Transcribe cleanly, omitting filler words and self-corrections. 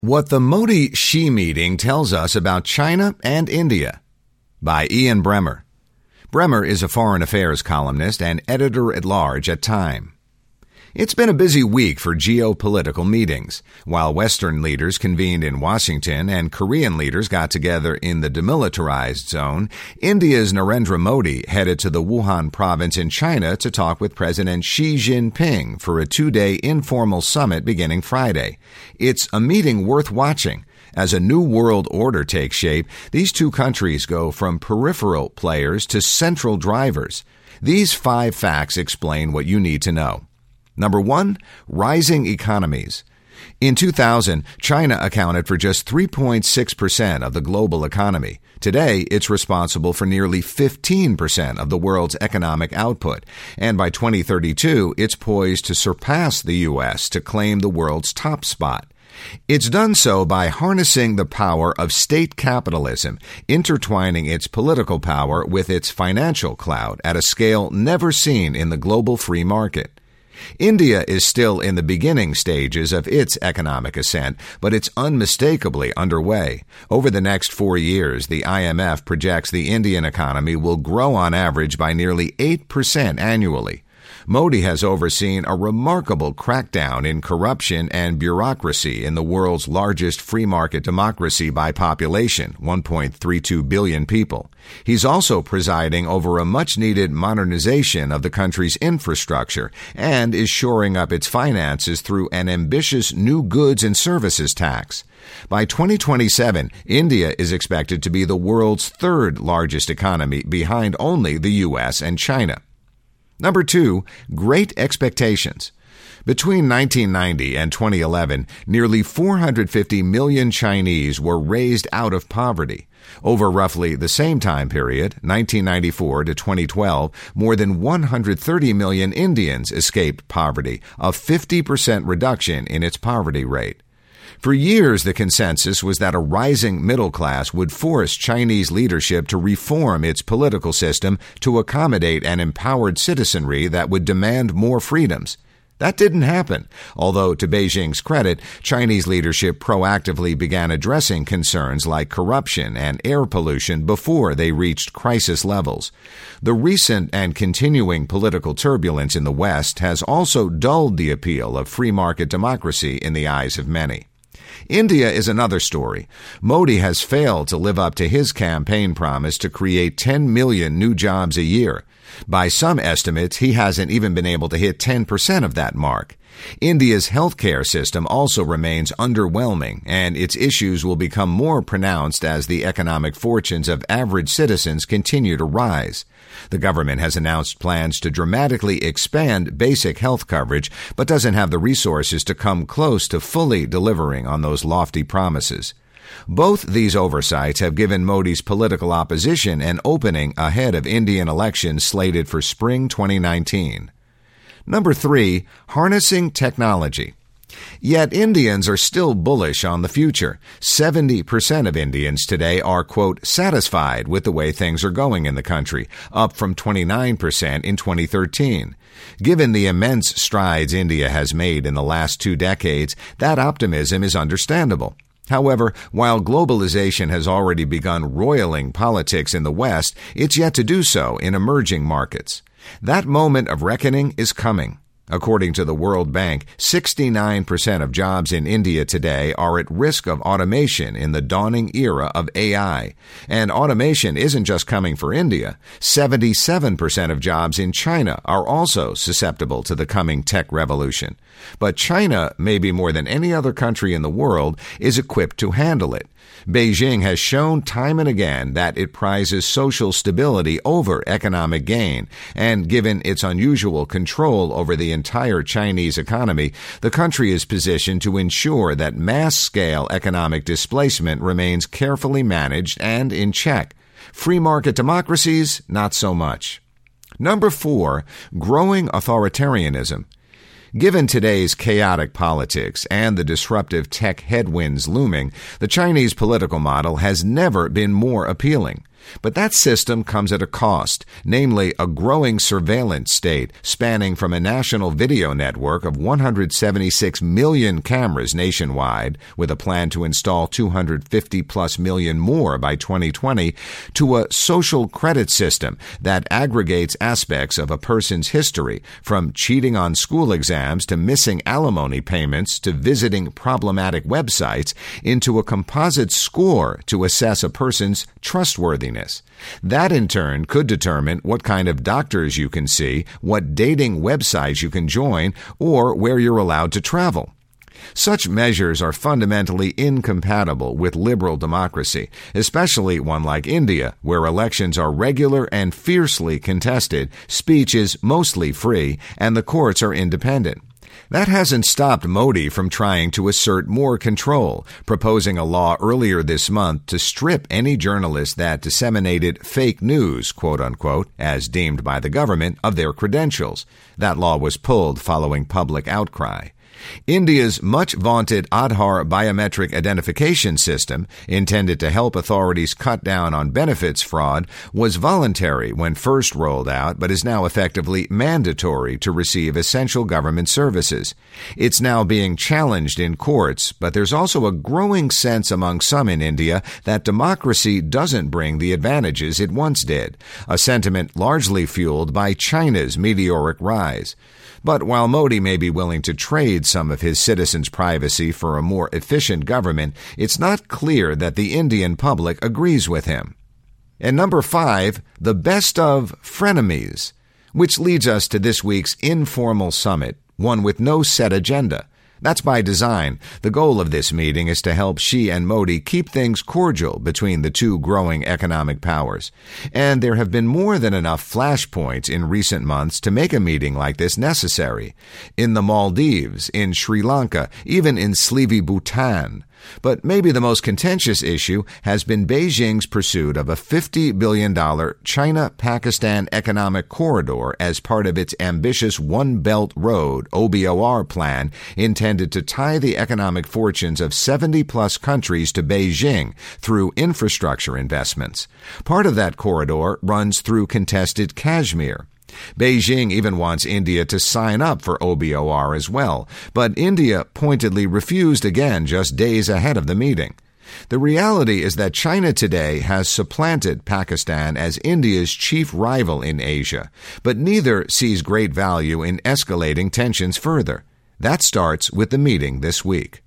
What the Modi-Xi meeting tells us about China and India, by Ian Bremmer. Bremmer is a foreign affairs columnist and editor-at-large at Time. It's been a busy week for geopolitical meetings. While Western leaders convened in Washington and Korean leaders got together in the demilitarized zone, India's Narendra Modi headed to the Wuhan province in China to talk with President Xi Jinping for a two-day informal summit beginning Friday. It's a meeting worth watching. As a new world order takes shape, these two countries go from peripheral players to central drivers. These 5 facts explain what you need to know. Number 1, rising economies. In 2000, China accounted for just 3.6% of the global economy. Today, it's responsible for nearly 15% of the world's economic output. And by 2032, it's poised to surpass the U.S. to claim the world's top spot. It's done so by harnessing the power of state capitalism, intertwining its political power with its financial clout at a scale never seen in the global free market. India is still in the beginning stages of its economic ascent, but it's unmistakably underway. Over the next 4 years, the IMF projects the Indian economy will grow on average by nearly 8% annually. Modi has overseen a remarkable crackdown in corruption and bureaucracy in the world's largest free market democracy by population, 1.32 billion people. He's also presiding over a much-needed modernization of the country's infrastructure and is shoring up its finances through an ambitious new goods and services tax. By 2027, India is expected to be the world's third largest economy, behind only the U.S. and China. Number 2, great expectations. Between 1990 and 2011, nearly 450 million Chinese were raised out of poverty. Over roughly the same time period, 1994 to 2012, more than 130 million Indians escaped poverty, a 50% reduction in its poverty rate. For years, the consensus was that a rising middle class would force Chinese leadership to reform its political system to accommodate an empowered citizenry that would demand more freedoms. That didn't happen, although, to Beijing's credit, Chinese leadership proactively began addressing concerns like corruption and air pollution before they reached crisis levels. The recent and continuing political turbulence in the West has also dulled the appeal of free market democracy in the eyes of many. India is another story. Modi has failed to live up to his campaign promise to create 10 million new jobs a year. By some estimates, he hasn't even been able to hit 10% of that mark. India's healthcare system also remains underwhelming, and its issues will become more pronounced as the economic fortunes of average citizens continue to rise. The government has announced plans to dramatically expand basic health coverage, but doesn't have the resources to come close to fully delivering on those lofty promises. Both these oversights have given Modi's political opposition an opening ahead of Indian elections slated for spring 2019. Number 3, harnessing technology. Yet Indians are still bullish on the future. 70% of Indians today are, quote, satisfied with the way things are going in the country, up from 29% in 2013. Given the immense strides India has made in the last 2 decades, that optimism is understandable. However, while globalization has already begun roiling politics in the West, it's yet to do so in emerging markets. That moment of reckoning is coming. According to the World Bank, 69% of jobs in India today are at risk of automation in the dawning era of AI. And automation isn't just coming for India. 77% of jobs in China are also susceptible to the coming tech revolution. But China, maybe more than any other country in the world, is equipped to handle it. Beijing has shown time and again that it prizes social stability over economic gain, and given its unusual control over the entire Chinese economy, the country is positioned to ensure that mass-scale economic displacement remains carefully managed and in check. Free market democracies, not so much. Number 4, growing authoritarianism. Given today's chaotic politics and the disruptive tech headwinds looming, the Chinese political model has never been more appealing. But that system comes at a cost, namely a growing surveillance state spanning from a national video network of 176 million cameras nationwide, with a plan to install 250+ million more by 2020, to a social credit system that aggregates aspects of a person's history, from cheating on school exams to missing alimony payments to visiting problematic websites, into a composite score to assess a person's trustworthiness. That, in turn, could determine what kind of doctors you can see, what dating websites you can join, or where you're allowed to travel. Such measures are fundamentally incompatible with liberal democracy, especially one like India, where elections are regular and fiercely contested, speech is mostly free, and the courts are independent. That hasn't stopped Modi from trying to assert more control, proposing a law earlier this month to strip any journalist that disseminated fake news, quote-unquote, as deemed by the government, of their credentials. That law was pulled following public outcry. India's much-vaunted Aadhaar biometric identification system, intended to help authorities cut down on benefits fraud, was voluntary when first rolled out, but is now effectively mandatory to receive essential government services. It's now being challenged in courts, but there's also a growing sense among some in India that democracy doesn't bring the advantages it once did, a sentiment largely fueled by China's meteoric rise. But while Modi may be willing to trade some of his citizens' privacy for a more efficient government, it's not clear that the Indian public agrees with him. And number 5, the best of frenemies, which leads us to this week's informal summit, one with no set agenda. That's by design. The goal of this meeting is to help Xi and Modi keep things cordial between the two growing economic powers. And there have been more than enough flashpoints in recent months to make a meeting like this necessary. In the Maldives, in Sri Lanka, even in sleepy Bhutan. But maybe the most contentious issue has been Beijing's pursuit of a $50 billion China-Pakistan economic corridor as part of its ambitious One Belt Road, OBOR plan, intended to tie the economic fortunes of 70-plus countries to Beijing through infrastructure investments. Part of that corridor runs through contested Kashmir. Beijing even wants India to sign up for OBOR as well, but India pointedly refused again just days ahead of the meeting. The reality is that China today has supplanted Pakistan as India's chief rival in Asia, but neither sees great value in escalating tensions further. That starts with the meeting this week.